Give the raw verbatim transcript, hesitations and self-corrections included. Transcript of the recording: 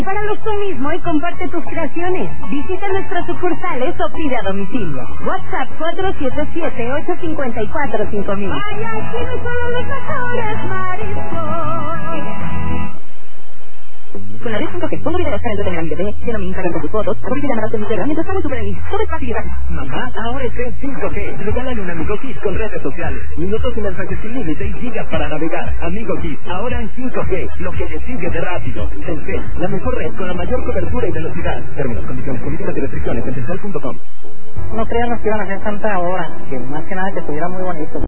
Prepáralos tú mismo y comparte tus creaciones. Visita nuestras sucursales o pide a domicilio. WhatsApp cuatro siete siete, ocho cinco cuatro, cinco mil. Ay, aquí no son los mejores mariscos. Con la red cinco G, pongo videos para entretener a mi bebé, lleno mi Instagram con tus fotos, hago videollamadas con mi Telegram mientras hago tu playlist. Todo es fácil y rápido. Mamá, ahora es en cinco G. Regálale un Amigo Kids con redes sociales. Minutos y mensajes sin límite y gigas para navegar. Amigo Kids, ahora en cinco G. Lo que le sigue de rápido. Telcel, la mejor red con la mayor cobertura y velocidad. Términos, condiciones, políticas y restricciones en telcel punto com. No creíamos que iban a hacer tanta hora, que más que nada que estuviera muy bonito.